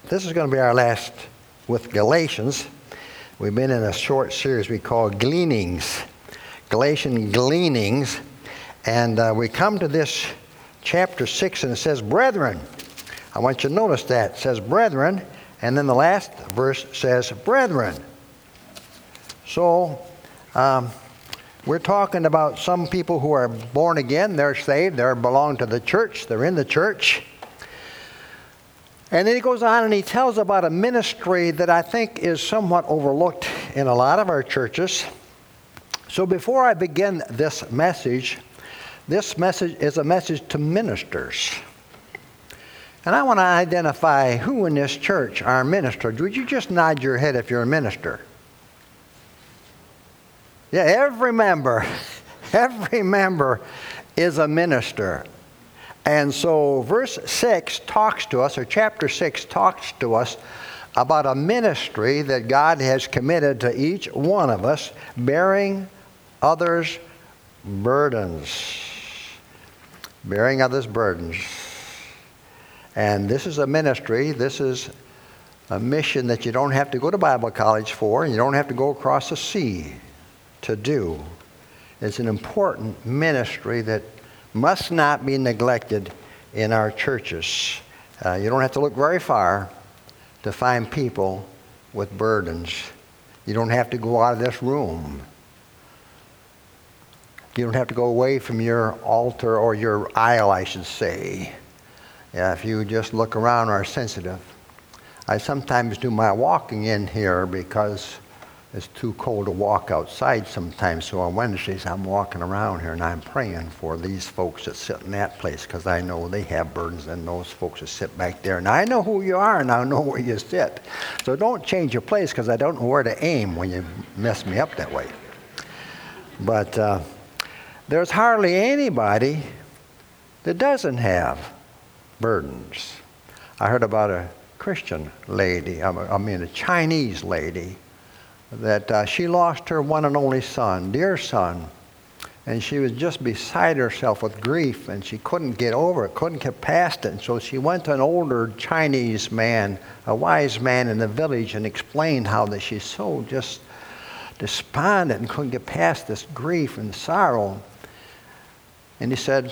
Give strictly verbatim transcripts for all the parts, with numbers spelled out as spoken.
this is going to be our last with Galatians. We've been in a short series we call Gleanings, Galatian Gleanings, and uh, we come to this chapter six, and it says, brethren. I want you to notice that. It says, brethren, and then the last verse says, brethren. So, um, we're talking about some people who are born again. They're saved. They belong to the church. They're in the church. And then he goes on and he tells about a ministry that I think is somewhat overlooked in a lot of our churches. So before I begin this message, this message is a message to ministers. And I want to identify who in this church are ministers. Would you just nod your head if you're a minister? Yeah, every member, every member is a minister. And so verse six talks to us, or chapter six talks to us about a ministry that God has committed to each one of us, bearing others' burdens. Bearing others' burdens. And this is a ministry, this is a mission that you don't have to go to Bible college for, and you don't have to go across the sea to do. It's an important ministry that must not be neglected in our churches. Uh, you don't have to look very far to find people with burdens. You don't have to go out of this room. You don't have to go away from your altar or your aisle, I should say. Yeah, if you just look around and are sensitive. I sometimes do my walking in here because it's too cold to walk outside sometimes. So on Wednesdays, I'm walking around here and I'm praying for these folks that sit in that place because I know they have burdens, and those folks that sit back there. And I know who you are and I know where you sit. So don't change your place because I don't know where to aim when you mess me up that way. But uh, there's hardly anybody that doesn't have burdens. I heard about a Christian lady, I mean a Chinese lady, that uh, she lost her one and only son, dear son, and she was just beside herself with grief, and she couldn't get over it, couldn't get past it. And so she went to an older Chinese man, a wise man in the village, and explained how that she's so just despondent and couldn't get past this grief and sorrow. And he said,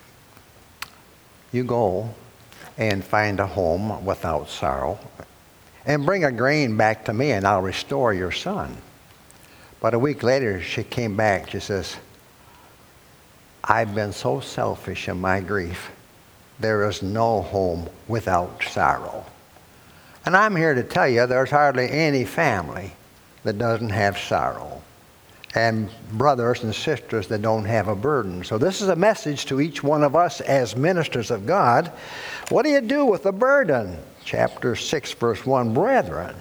you go and find a home without sorrow, and bring a grain back to me, and I'll restore your son. But a week later, she came back. She says, I've been so selfish in my grief. There is no home without sorrow. And I'm here to tell you there's hardly any family that doesn't have sorrow, and brothers and sisters that don't have a burden. So this is a message to each one of us as ministers of God. What do you do with a burden? Chapter six, verse one, brethren,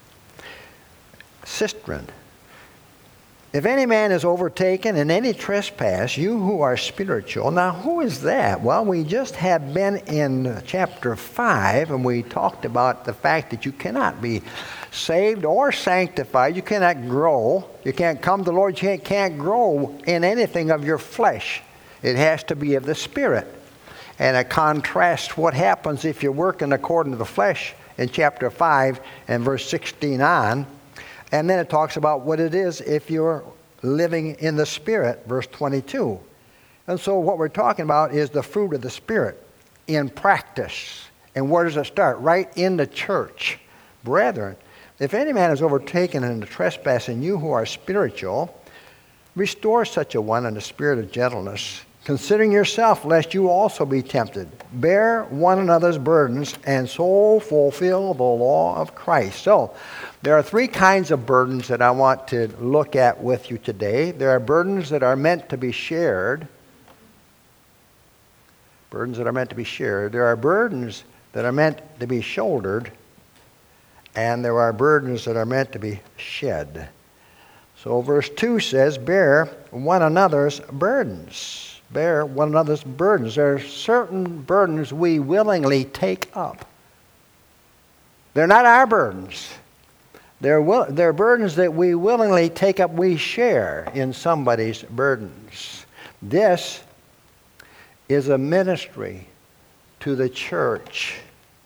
sistren, if any man is overtaken in any trespass, you who are spiritual. Now, who is that? Well, we just have been in chapter five, and we talked about the fact that you cannot be saved or sanctified. You cannot grow. You can't come to the Lord. You can't grow in anything of your flesh. It has to be of the Spirit. And it contrasts what happens if you're working according to the flesh in chapter five and verse sixteen on. And then it talks about what it is if you're living in the Spirit, verse twenty-two. And so what we're talking about is the fruit of the Spirit in practice. And where does it start? Right in the church. Brethren, if any man is overtaken in the trespass, and you who are spiritual, restore such a one in the spirit of gentleness, considering yourself, lest you also be tempted. Bear one another's burdens, and so fulfill the law of Christ. So, there are three kinds of burdens that I want to look at with you today. There are burdens that are meant to be shared. Burdens that are meant to be shared. There are burdens that are meant to be shouldered. And there are burdens that are meant to be shed. So verse two says, bear one another's burdens. Bear one another's burdens. There are certain burdens we willingly take up. They're not our burdens. They're, will, they're burdens that we willingly take up. We share in somebody's burdens. This is a ministry to the church.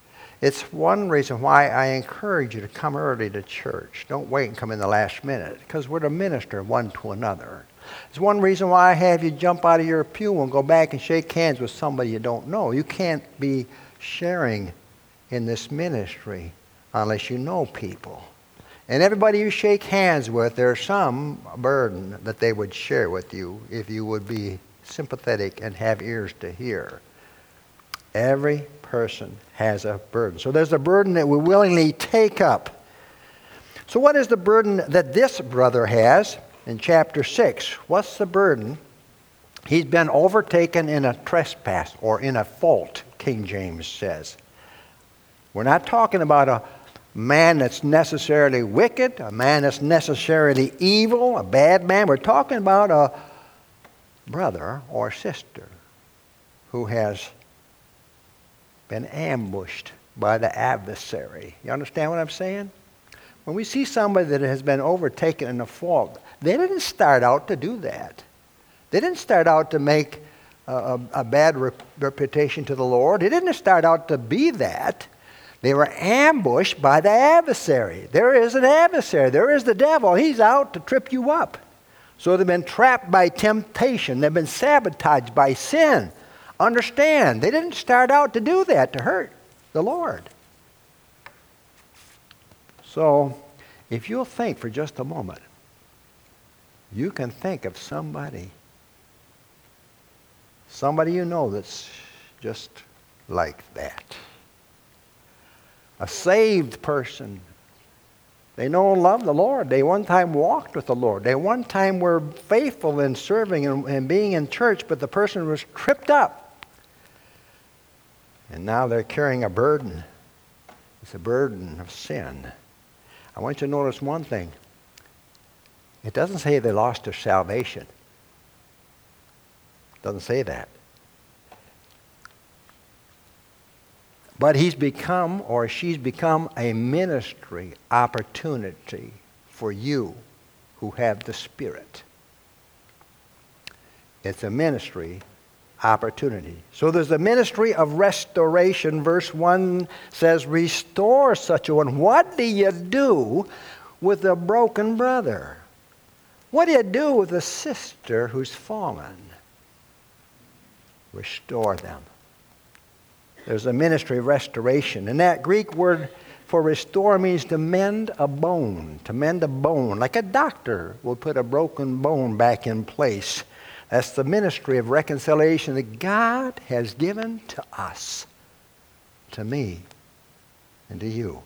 It's one reason why I encourage you to come early to church. Don't wait and come in the last minute, because we're to minister one to another. It's one reason why I have you jump out of your pew and go back and shake hands with somebody you don't know. You can't be sharing in this ministry unless you know people. And everybody you shake hands with, there's some burden that they would share with you if you would be sympathetic and have ears to hear. Every person has a burden. So there's a burden that we willingly take up. So what is the burden that this brother has in chapter six? What's the burden? He's been overtaken in a trespass or in a fault, King James says. We're not talking about a man that's necessarily wicked, a man that's necessarily evil, a bad man. We're talking about a brother or sister who has been ambushed by the adversary. You understand what I'm saying? When we see somebody that has been overtaken in a fault, they didn't start out to do that. They didn't start out to make a, a, a bad rep- reputation to the Lord. They didn't start out to be that. They were ambushed by the adversary. There is an adversary. There is the devil. He's out to trip you up. So they've been trapped by temptation. They've been sabotaged by sin. Understand, they didn't start out to do that, to hurt the Lord. So, if you'll think for just a moment, you can think of somebody, somebody you know that's just like that. A saved person. They know and love the Lord. They one time walked with the Lord. They one time were faithful in serving and, and being in church, but the person was tripped up. And now they're carrying a burden. It's a burden of sin. I want you to notice one thing. It doesn't say they lost their salvation. It doesn't say that. But he's become, or she's become, a ministry opportunity for you who have the Spirit. It's a ministry opportunity. So there's a ministry of restoration. Verse one says, restore such a one. What do you do with a broken brother? What do you do with a sister who's fallen? Restore them. There's a ministry of restoration. And that Greek word for restore means to mend a bone, to mend a bone, like a doctor will put a broken bone back in place. That's the ministry of reconciliation that God has given to us, to me, and to you.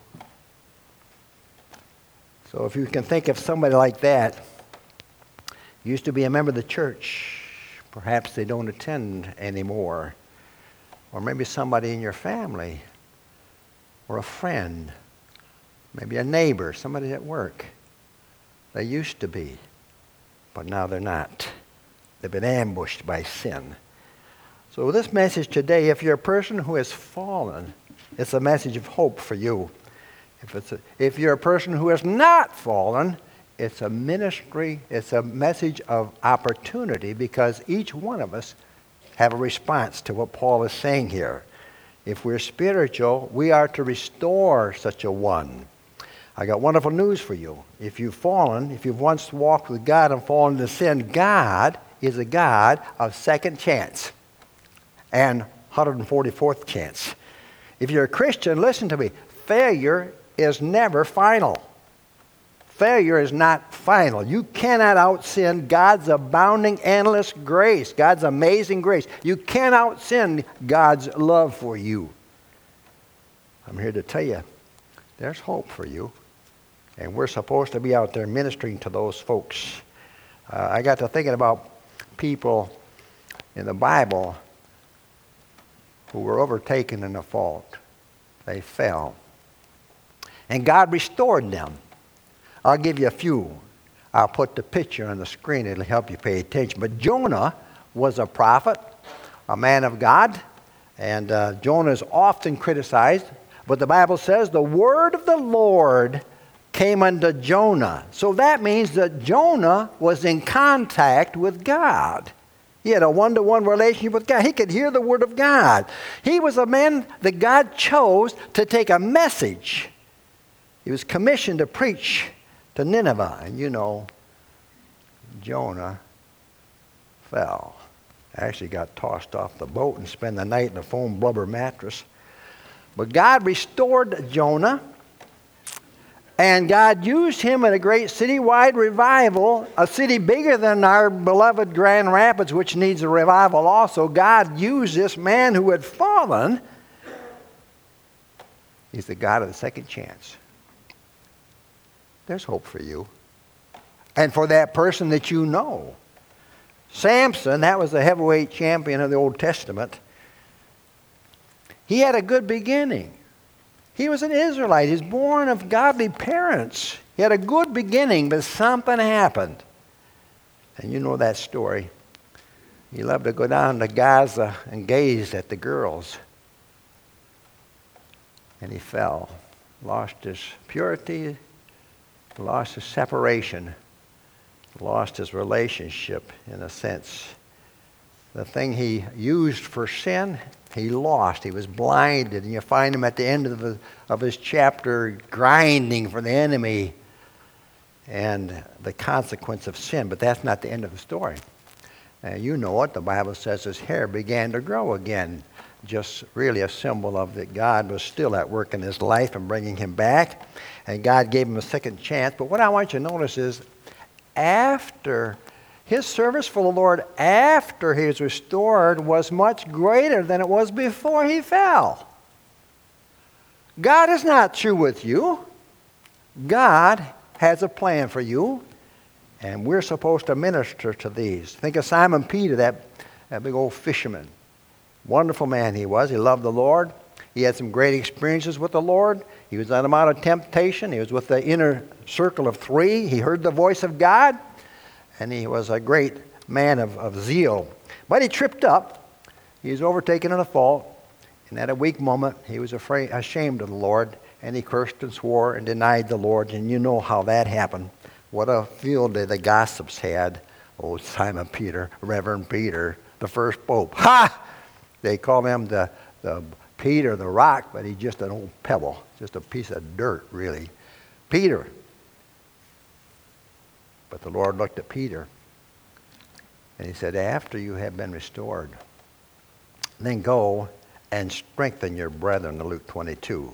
So if you can think of somebody like that, used to be a member of the church, perhaps they don't attend anymore, or maybe somebody in your family, or a friend, maybe a neighbor, somebody at work. They used to be, but now they're not. They've been ambushed by sin. So this message today, if you're a person who has fallen, it's a message of hope for you. If, it's a, if you're a person who has not fallen, it's a ministry, it's a message of opportunity, because each one of us have a response to what Paul is saying here. If we're spiritual, we are to restore such a one. I got wonderful news for you. If you've fallen, if you've once walked with God and fallen into sin, God is a God of second chance and one hundred forty-fourth chance. If you're a Christian, listen to me. Failure is never final. Failure is not final. You cannot out-sin God's abounding, endless grace, God's amazing grace. You can't out-sin God's love for you. I'm here to tell you, there's hope for you. And we're supposed to be out there ministering to those folks. Uh, I got to thinking about people in the Bible who were overtaken in a fault. They fell. And God restored them. I'll give you a few. I'll put the picture on the screen. It'll help you pay attention. But Jonah was a prophet, a man of God. And uh, Jonah is often criticized. But the Bible says the word of the Lord came unto Jonah. So that means that Jonah was in contact with God. He had a one-to-one relationship with God. He could hear the word of God. He was a man that God chose to take a message. He was commissioned to preach to Nineveh. And you know, Jonah fell. Actually got tossed off the boat and spent the night in a foam blubber mattress. But God restored Jonah. And God used him in a great citywide revival, a city bigger than our beloved Grand Rapids, which needs a revival also. God used this man who had fallen. He's the God of the second chance. There's hope for you. And for that person that you know. Samson, that was the heavyweight champion of the Old Testament. He had a good beginning. He was an Israelite. He was born of godly parents. He had a good beginning, but something happened. And you know that story. He loved to go down to Gaza and gaze at the girls. And he fell. Lost his purity, lost his separation, lost his relationship in a sense. The thing he used for sin, he lost. He was blinded. And you find him at the end of, the, of his chapter grinding for the enemy and the consequence of sin. But that's not the end of the story. And you know what? The Bible says his hair began to grow again. Just really a symbol of that God was still at work in his life and bringing him back. And God gave him a second chance. But what I want you to notice is after his service for the Lord after he was restored was much greater than it was before he fell. God is not through with you. God has a plan for you, and we're supposed to minister to these. Think of Simon Peter, that, that big old fisherman. Wonderful man he was. He loved the Lord. He had some great experiences with the Lord. He was on the Mount of Temptation. He was with the inner circle of three. He heard the voice of God. And he was a great man of, of zeal. But he tripped up. He was overtaken in a fault. And at a weak moment, he was afraid, ashamed of the Lord. And he cursed and swore and denied the Lord. And you know how that happened. What a field day the gossips had. Oh, Simon Peter, Reverend Peter, the first pope. Ha! They call him the, the Peter, the rock, but he's just an old pebble. Just a piece of dirt, really. Peter. But the Lord looked at Peter and he said, after you have been restored, then go and strengthen your brethren, in Luke twenty-two.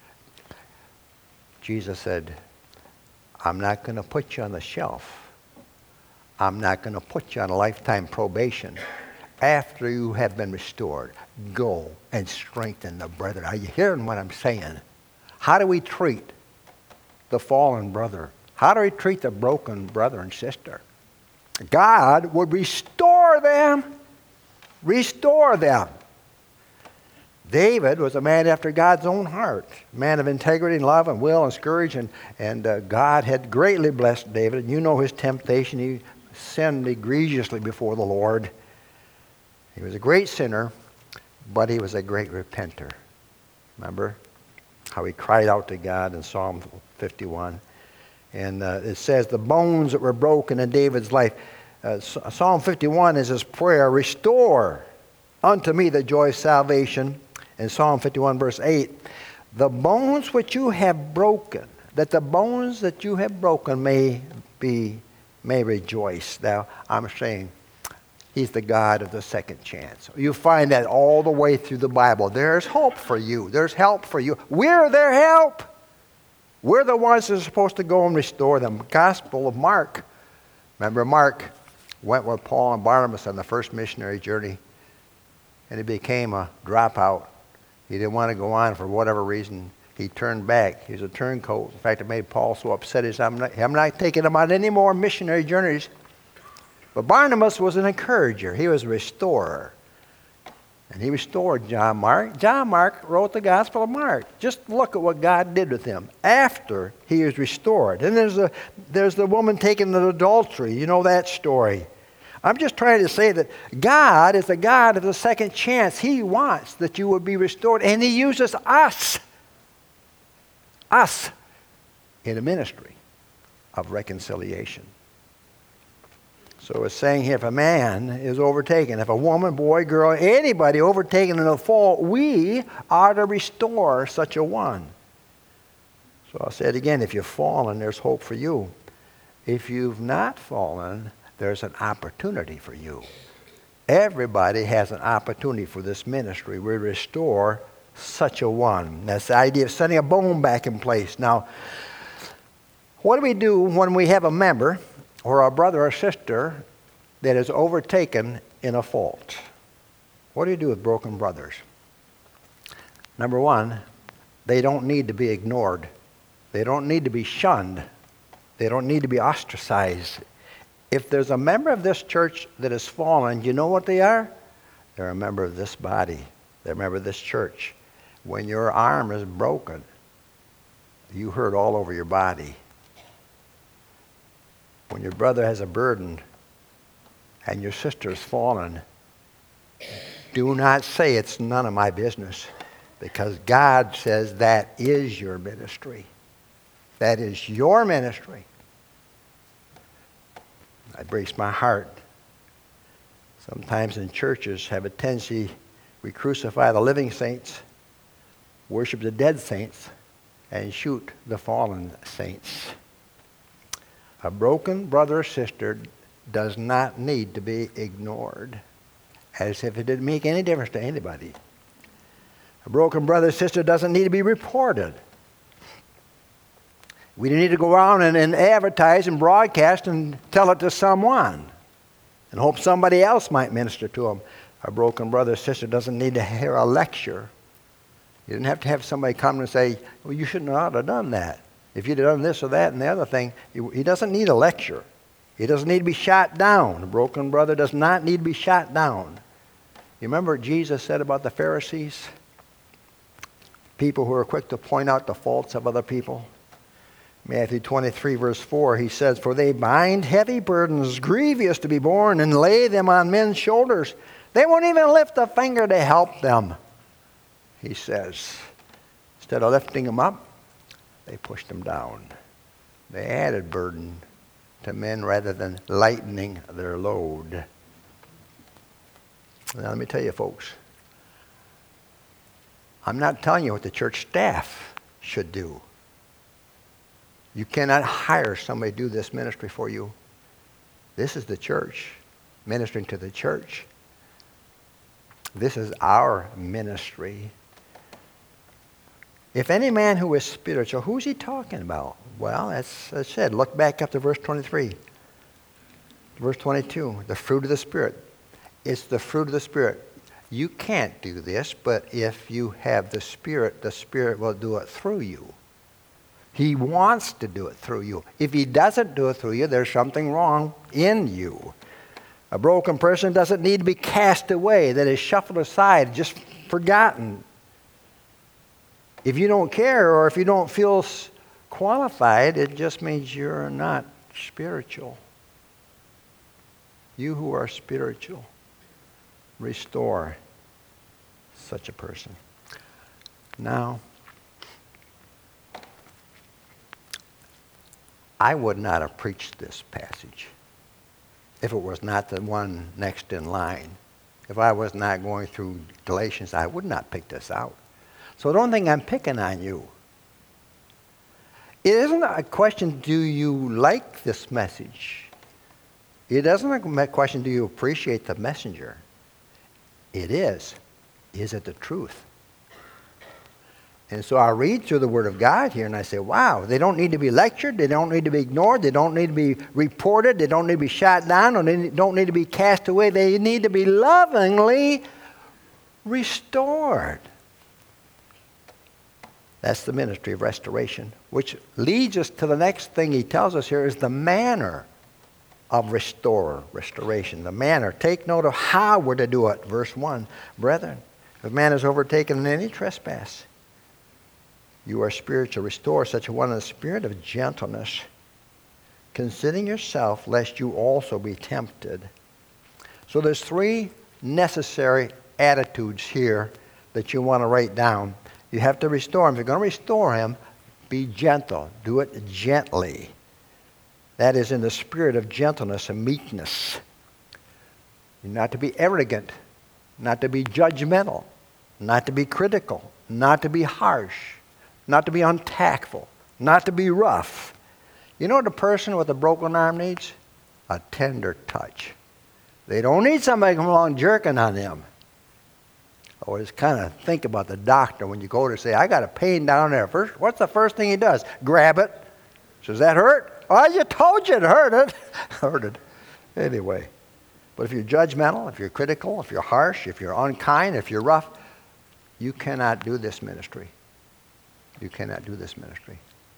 Jesus said, I'm not going to put you on the shelf. I'm not going to put you on a lifetime probation. After you have been restored, go and strengthen the brethren. Are you hearing what I'm saying? How do we treat the fallen brother? How do we treat the broken brother and sister? God would restore them. Restore them. David was a man after God's own heart. A man of integrity and love and will and courage. And, and uh, God had greatly blessed David. And you know his temptation. He sinned egregiously before the Lord. He was a great sinner, but he was a great repenter. Remember how he cried out to God in Psalm fifty-one. And uh, it says the bones that were broken in David's life. Uh, Psalm fifty-one is his prayer, restore unto me the joy of salvation. In Psalm fifty-one verse eight, the bones which you have broken, that the bones that you have broken may be, may rejoice. Now, I'm saying he's the God of the second chance. You find that all the way through the Bible. There's hope for you. There's help for you. We're their help. We're the ones that are supposed to go and restore them. Gospel of Mark. Remember, Mark went with Paul and Barnabas on the first missionary journey, and he became a dropout. He didn't want to go on for whatever reason. He turned back. He was a turncoat. In fact, it made Paul so upset. He said, I'm not, I'm not taking him on any more missionary journeys. But Barnabas was an encourager. He was a restorer. And he restored John Mark. John Mark wrote the Gospel of Mark. Just look at what God did with him after he was restored. And there's, a, there's the woman taken in adultery. You know that story. I'm just trying to say that God is a God of the second chance. He wants that you would be restored. And he uses us, us, in a ministry of reconciliation. So it's saying here, if a man is overtaken, if a woman, boy, girl, anybody overtaken in a fault, we are to restore such a one. So I'll say it again, if you've fallen, there's hope for you. If you've not fallen, there's an opportunity for you. Everybody has an opportunity for this ministry. We restore such a one. That's the idea of setting a bone back in place. Now, what do we do when we have a member or a brother or sister that is overtaken in a fault? What do you do with broken brothers? Number one, they don't need to be ignored. They don't need to be shunned. They don't need to be ostracized. If there's a member of this church that has fallen, you know what they are? They're a member of this body. They're a member of this church. When your arm is broken, you hurt all over your body. When your brother has a burden and your sister's fallen, do not say it's none of my business, because God says that is your ministry. That is your ministry. It breaks my heart. Sometimes in churches have a tendency, we crucify the living saints, worship the dead saints, and shoot the fallen saints. A broken brother or sister does not need to be ignored, as if it didn't make any difference to anybody. A broken brother or sister doesn't need to be reported. We need to go around and, and advertise and broadcast and tell it to someone and hope somebody else might minister to them. A broken brother or sister doesn't need to hear a lecture. You didn't have to have somebody come and say, well, you shouldn't have done that. If you'd have done this or that and the other thing, he doesn't need a lecture. He doesn't need to be shot down. A broken brother does not need to be shot down. You remember what Jesus said about the Pharisees? People who are quick to point out the faults of other people. Matthew twenty-three, verse four, he says, for they bind heavy burdens, grievous to be borne, and lay them on men's shoulders. They won't even lift a finger to help them, he says. Instead of lifting them up, they pushed them down. They added burden to men rather than lightening their load. Now let me tell you, folks, I'm not telling you what the church staff should do. You cannot hire somebody to do this ministry for you. This is the church, ministering to the church. This is our ministry. If any man who is spiritual, who's he talking about? Well, as I said, look back up to verse twenty-three. Verse twenty-two, the fruit of the Spirit. It's the fruit of the Spirit. You can't do this, but if you have the Spirit, the Spirit will do it through you. He wants to do it through you. If he doesn't do it through you, there's something wrong in you. A broken person doesn't need to be cast away, that is shuffled aside, just forgotten. If you don't care or if you don't feel qualified, it just means you're not spiritual. You who are spiritual, restore such a person. Now, I would not have preached this passage if it was not the one next in line. If I was not going through Galatians, I would not pick this out. So don't think I'm picking on you. It isn't a question, do you like this message? It isn't a question, do you appreciate the messenger? It is. Is it the truth? And so I read through the Word of God here and I say, wow, they don't need to be lectured. They don't need to be ignored. They don't need to be reported. They don't need to be shot down. Or they don't need to be cast away. They need to be lovingly restored. That's the ministry of restoration, which leads us to the next thing he tells us here is the manner of restore, restoration. The manner. Take note of how we're to do it. Verse one, brethren, if a man is overtaken in any trespass, you are spiritual. Restore such a one in the spirit of gentleness, considering yourself, lest you also be tempted. So there's three necessary attitudes here that you want to write down. You have to restore him. If you're going to restore him, be gentle. Do it gently. That is in the spirit of gentleness and meekness. You're not to be arrogant, not to be judgmental, not to be critical, not to be harsh, not to be untactful, not to be rough. You know what a person with a broken arm needs? A tender touch. They don't need somebody come along jerking on them. Always kind of think about the doctor when you go to say, I got a pain down there. First, what's the first thing he does? Grab it. Says, that hurt? Oh, I just told you it hurt it. hurt it. Anyway. But if you're judgmental, if you're critical, if you're harsh, if you're unkind, if you're rough, you cannot do this ministry. You cannot do this ministry.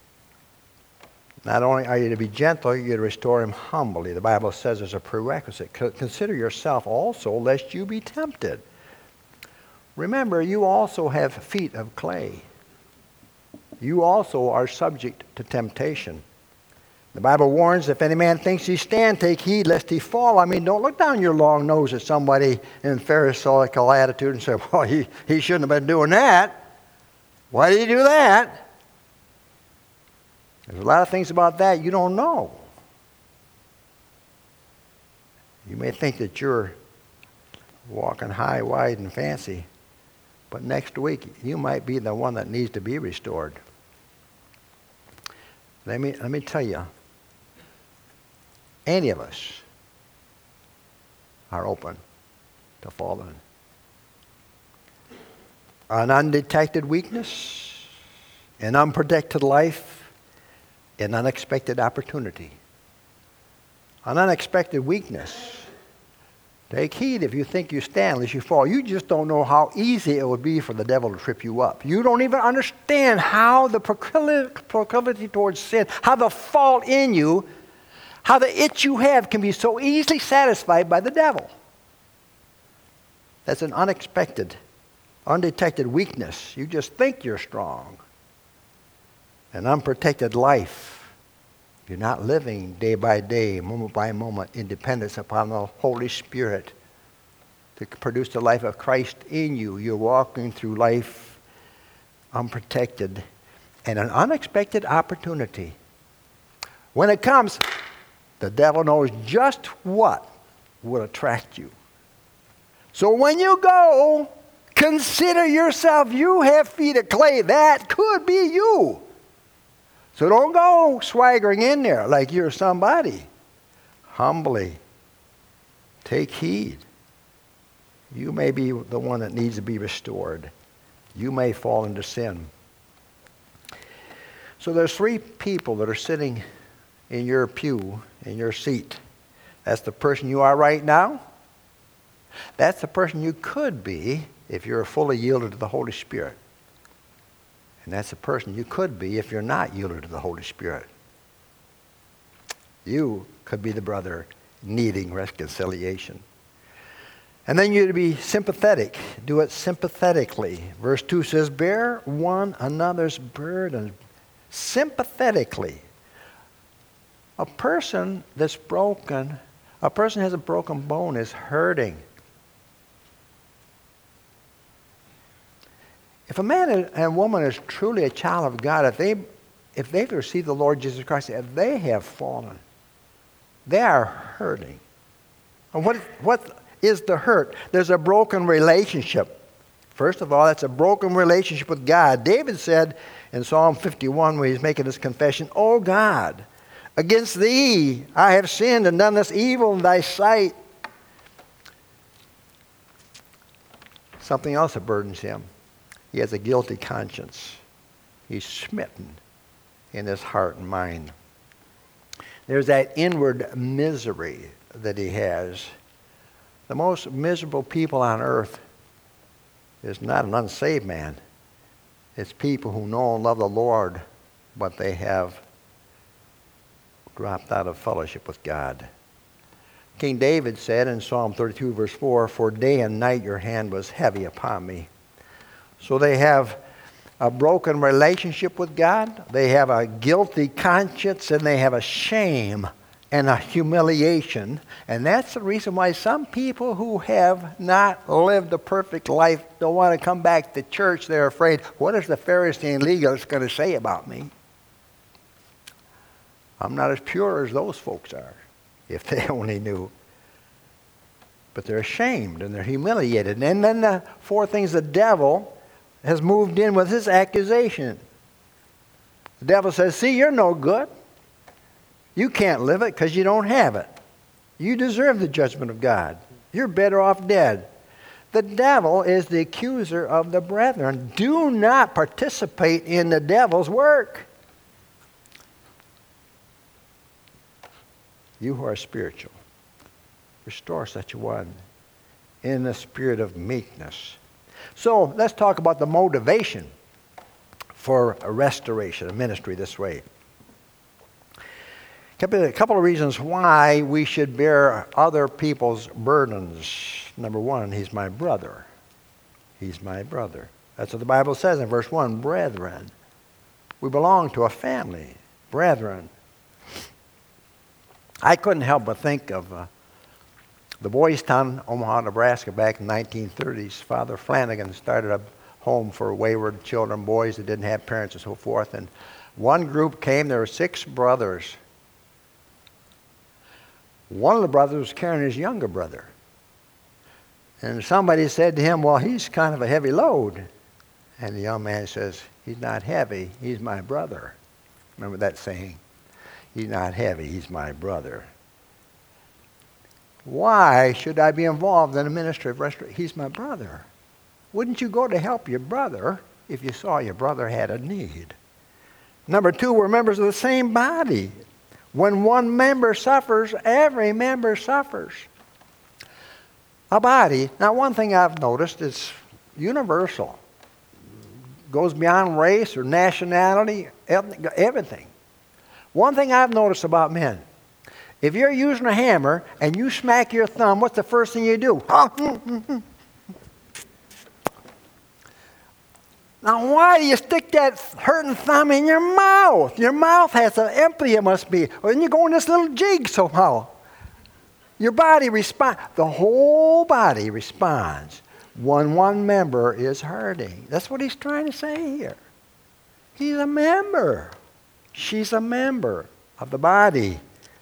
Not only are you to be gentle, you're to restore him humbly. The Bible says as a prerequisite, consider yourself also, lest you be tempted. Remember, you also have feet of clay. You also are subject to temptation. The Bible warns, if any man thinks he stand, take heed lest he fall. I mean, don't look down your long nose at somebody in Pharisaical attitude and say, well, he, he shouldn't have been doing that. Why did he do that? There's a lot of things about that you don't know. You may think that you're walking high, wide, and fancy, but next week you might be the one that needs to be restored. Let me, let me tell you, any of us are open to falling. An undetected weakness, an unprotected life, an unexpected opportunity. An unexpected weakness. Take heed if you think you stand, lest you fall. You just don't know how easy it would be for the devil to trip you up. You don't even understand how the proclivity towards sin, how the fault in you, how the itch you have can be so easily satisfied by the devil. That's an unexpected, undetected weakness. You just think you're strong. An unprotected life. You're not living day by day, moment by moment, in dependence upon the Holy Spirit to produce the life of Christ in you. You're walking through life unprotected and an unexpected opportunity. When it comes, the devil knows just what will attract you. So when you go, consider yourself, you have feet of clay. That could be you. So don't go swaggering in there like you're somebody. Humbly take heed. You may be the one that needs to be restored. You may fall into sin. So there's three people that are sitting in your pew, in your seat. That's the person you are right now. That's the person you could be if you're fully yielded to the Holy Spirit. And that's the person you could be if you're not yielded to the Holy Spirit. You could be the brother needing reconciliation. And then you're to be sympathetic. Do it sympathetically. Verse two says, bear one another's burden sympathetically. A person that's broken, a person who has a broken bone is hurting. If a man and woman is truly a child of God, if they if they've received the Lord Jesus Christ, if they have fallen, they are hurting. And what what is the hurt? There's a broken relationship. First of all, that's a broken relationship with God. David said in Psalm fifty-one, when he's making his confession, "O God, against thee I have sinned and done this evil in thy sight." Something else that burdens him. He has a guilty conscience. He's smitten in his heart and mind. There's that inward misery that he has. The most miserable people on earth is not an unsaved man. It's people who know and love the Lord, but they have dropped out of fellowship with God. King David said in Psalm thirty-two, verse four, "For day and night your hand was heavy upon me." So they have a broken relationship with God, they have a guilty conscience, and they have a shame and a humiliation. And that's the reason why some people who have not lived a perfect life don't want to come back to church. They're afraid, what is the Pharisee and legalist going to say about me? I'm not as pure as those folks are, if they only knew. But they're ashamed and they're humiliated. And then the four things, the devil has moved in with his accusation. The devil says, see, you're no good. You can't live it because you don't have it. You deserve the judgment of God. You're better off dead. The devil is the accuser of the brethren. Do not participate in the devil's work. You who are spiritual, restore such a one in the spirit of meekness. So let's talk about the motivation for a restoration, a ministry this way. A couple of reasons why we should bear other people's burdens. Number one, he's my brother. He's my brother. That's what the Bible says in verse one, brethren. We belong to a family, brethren. I couldn't help but think of uh, the Boys Town, Omaha, Nebraska, back in the nineteen thirties. Father Flanagan started a home for wayward children, boys that didn't have parents and so forth. And one group came, there were six brothers. One of the brothers was carrying his younger brother. And somebody said to him, well, he's kind of a heavy load. And the young man says, he's not heavy, he's my brother. Remember that saying? He's not heavy, he's my brother. Why should I be involved in a ministry of restoration? He's my brother. Wouldn't you go to help your brother if you saw your brother had a need? Number two, we're members of the same body. When one member suffers, every member suffers. A body, now one thing I've noticed is universal. Goes beyond race or nationality, everything. One thing I've noticed about men, if you're using a hammer and you smack your thumb, what's the first thing you do? Now, why do you stick that hurting thumb in your mouth? Your mouth has an empty, it must be. Or then you go in this little jig somehow. Your body responds. The whole body responds when one member is hurting. That's what he's trying to say here. He's a member. She's a member of the body.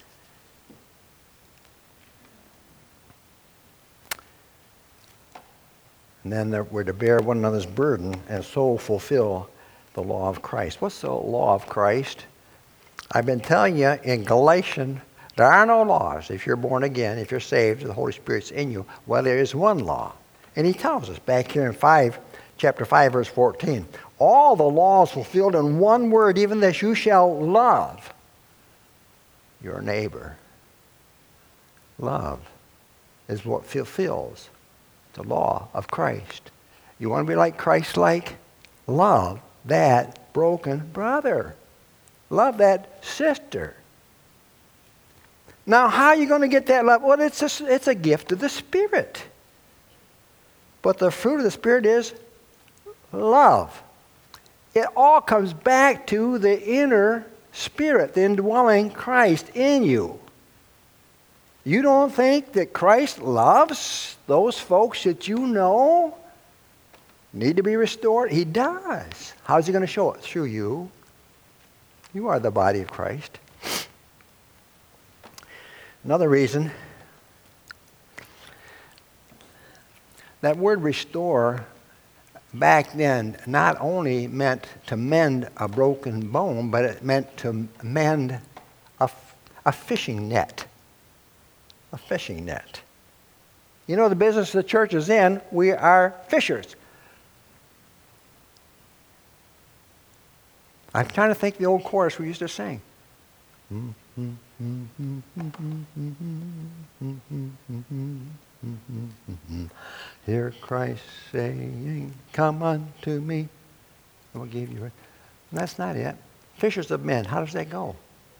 And then we're to bear one another's burden and so fulfill the law of Christ. What's the law of Christ? I've been telling you in Galatians, there are no laws. If you're born again, if you're saved, the Holy Spirit's in you. Well, there is one law. And he tells us back here in five, chapter five, verse fourteen, all the laws fulfilled in one word, even this, you shall love your neighbor. Love is what fulfills the law of Christ. You want to be like Christ-like? Love that broken brother. Love that sister. Now, how are you going to get that love? Well, it's a, it's a gift of the Spirit. But the fruit of the Spirit is love. It all comes back to the inner spirit, the indwelling Christ in you. You don't think that Christ loves those folks that you know need to be restored? He does. How's he going to show it? Through you. You are the body of Christ. Another reason, that word restore back then not only meant to mend a broken bone, but it meant to mend a, a fishing net. A fishing net. You know the business the church is in, we are fishers. I'm trying to think the old chorus we used to sing. Hear Christ saying, come unto me. I will give you it. That's not it. Fishers of men. How does that go?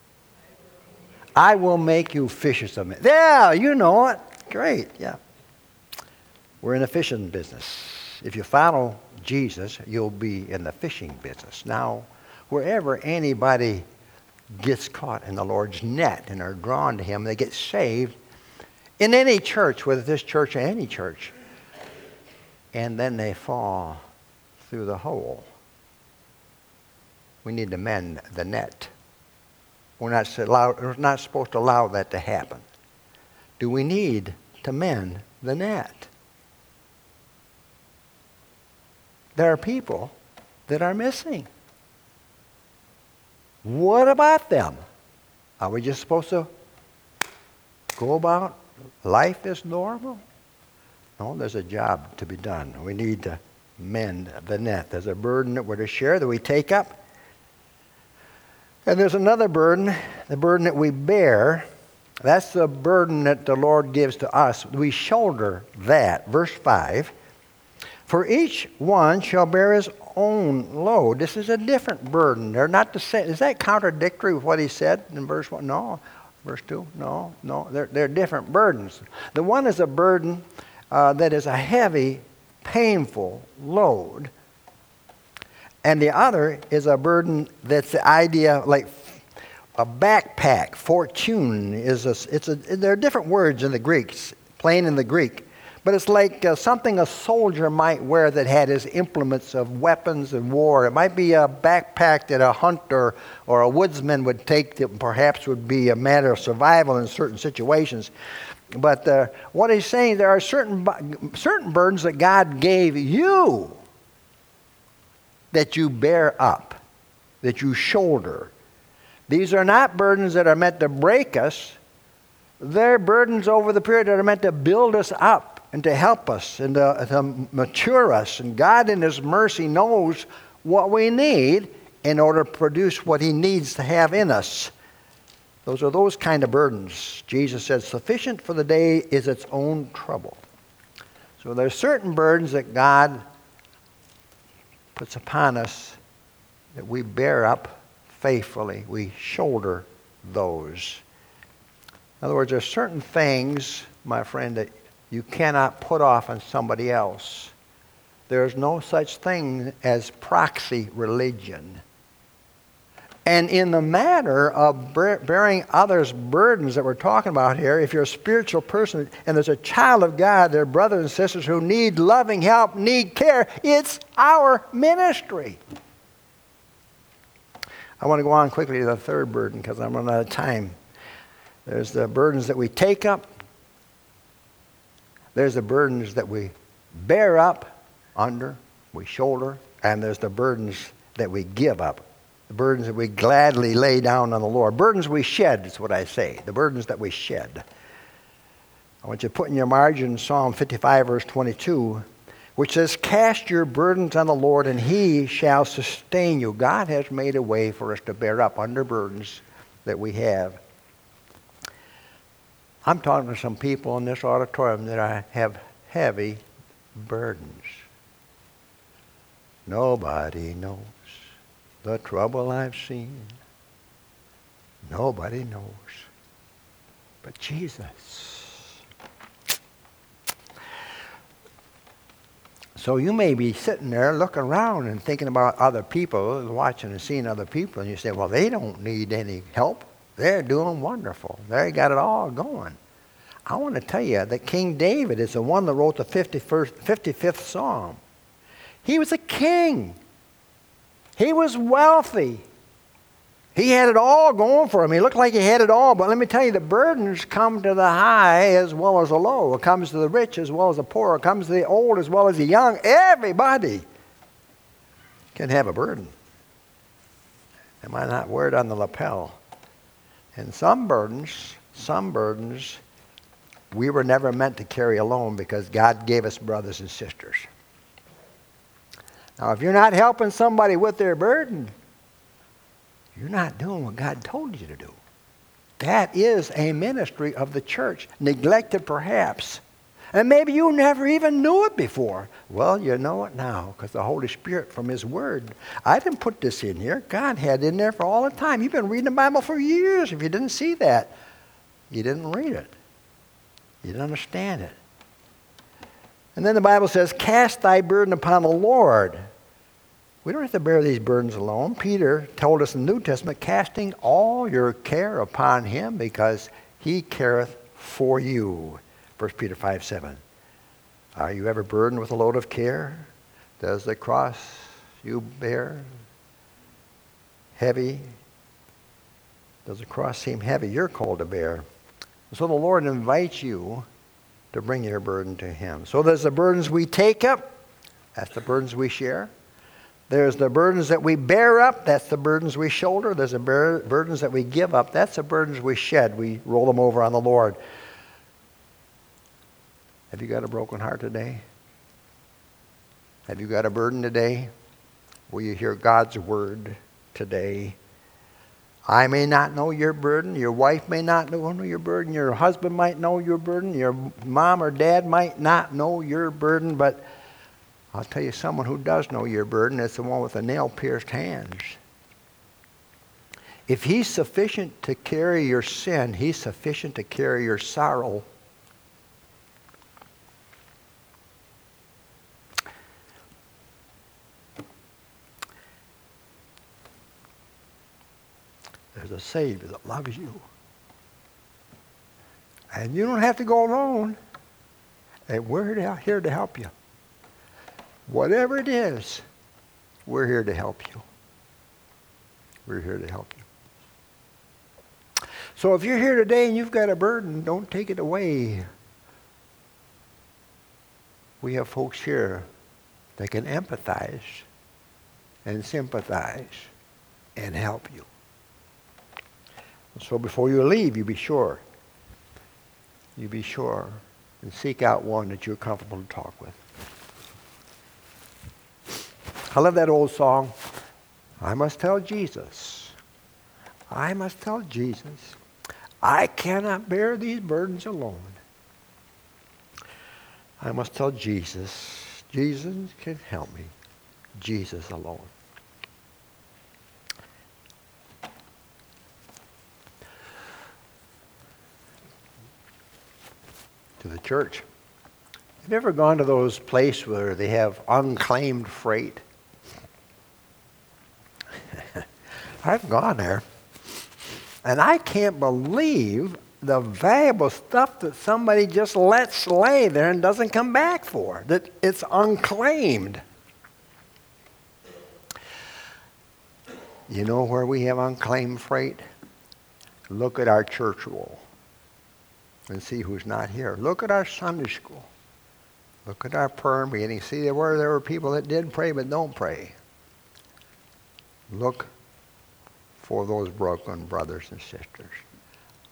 I will make you fishers of men. Yeah, you know it. Great, yeah. We're in the fishing business. If you follow Jesus, you'll be in the fishing business. Now, wherever anybody gets caught in the Lord's net and are drawn to him, they get saved in any church, whether this church or any church, and then they fall through the hole. We need to mend the net. We're not, allowed, we're not supposed to allow that to happen. Do we need to mend the net? There are people that are missing. What about them? Are we just supposed to go about life as normal? No, there's a job to be done. We need to mend the net. There's a burden that we're to share that we take up. And there's another burden, the burden that we bear. That's the burden that the Lord gives to us. We shoulder that. Verse five. For each one shall bear his own load. This is a different burden. They're not the same. Is that contradictory with what he said in verse one? No. Verse two? No. No. They're, they're different burdens. The one is a burden uh, that is a heavy, painful load. And the other is a burden that's the idea like a backpack. Fortune is a, it's a, there are different words in the Greek, plain in the Greek. But it's like uh, something a soldier might wear that had his implements of weapons and war. It might be a backpack that a hunter or a woodsman would take that perhaps would be a matter of survival in certain situations. But uh, what he's saying, there are certain, certain burdens that God gave you that you bear up, that you shoulder. These are not burdens that are meant to break us. They're burdens over the period that are meant to build us up and to help us and to, to mature us. And God in His mercy knows what we need in order to produce what He needs to have in us. Those are those kind of burdens. Jesus said, sufficient for the day is its own trouble. So there's certain burdens that God puts upon us that we bear up faithfully. We shoulder those. In other words, there's certain things, my friend, that you cannot put off on somebody else. There's no such thing as proxy religion. And in the matter of bearing others' burdens that we're talking about here, if you're a spiritual person and there's a child of God, there are brothers and sisters who need loving help, need care, it's our ministry. I want to go on quickly to the third burden because I'm running out of time. There's the burdens that we take up. There's the burdens that we bear up under, we shoulder, and there's the burdens that we give up. The burdens that we gladly lay down on the Lord. Burdens we shed is what I say. The burdens that we shed. I want you to put in your margin Psalm fifty-five, verse twenty-two, which says, cast your burdens on the Lord, and He shall sustain you. God has made a way for us to bear up under burdens that we have. I'm talking to some people in this auditorium that I have heavy burdens. Nobody knows the trouble I've seen. Nobody knows but Jesus. So you may be sitting there looking around and thinking about other people, watching and seeing other people, and you say, well, they don't need any help. They're doing wonderful. They got it all going. I want to tell you that King David is the one that wrote the fifty-first, fifty-fifth Psalm. He was a king. He was wealthy. He had it all going for him. He looked like he had it all. But let me tell you, the burdens come to the high as well as the low. It comes to the rich as well as the poor. It comes to the old as well as the young. Everybody can have a burden. They might not wear it on the lapel. And some burdens, some burdens, we were never meant to carry alone because God gave us brothers and sisters. Now, if you're not helping somebody with their burden, you're not doing what God told you to do. That is a ministry of the church, neglected perhaps. And maybe you never even knew it before. Well, you know it now because the Holy Spirit from His Word. I didn't put this in here. God had it in there for all the time. You've been reading the Bible for years. If you didn't see that, you didn't read it. You didn't understand it. And then the Bible says, cast thy burden upon the Lord. We don't have to bear these burdens alone. Peter told us in the New Testament, casting all your care upon Him because He careth for you. First Peter five seven. Are you ever burdened with a load of care? Does the cross you bear heavy? Does the cross seem heavy? You're called to bear. So the Lord invites you to bring your burden to Him. So there's the burdens we take up. That's the burdens we share. There's the burdens that we bear up. That's the burdens we shoulder. There's the bur- burdens that we give up. That's the burdens we shed. We roll them over on the Lord. Have you got a broken heart today? Have you got a burden today? Will you hear God's word today? I may not know your burden. Your wife may not know your burden. Your husband might know your burden. Your mom or dad might not know your burden. But I'll tell you someone who does know your burden. It's the one with the nail-pierced hands. If He's sufficient to carry your sin, He's sufficient to carry your sorrow. There's a Savior that loves you. And you don't have to go alone. And we're here to help you. Whatever it is, we're here to help you. We're here to help you. So if you're here today and you've got a burden, don't take it away. We have folks here that can empathize and sympathize and help you. So before you leave, you be sure. You be sure and seek out one that you're comfortable to talk with. I love that old song. I must tell Jesus. I must tell Jesus. I cannot bear these burdens alone. I must tell Jesus. Jesus can help me. Jesus alone. To the church. Have you ever gone to those places where they have unclaimed freight? I've gone there. And I can't believe the valuable stuff that somebody just lets lay there and doesn't come back for. That it's unclaimed. You know where we have unclaimed freight? Look at our church roll and see who's not here. Look at our Sunday school. Look at our prayer meeting. See where there were people that did pray but don't pray. Look for those broken brothers and sisters.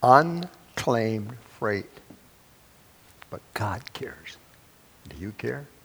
Unclaimed freight. But God cares. Do you care?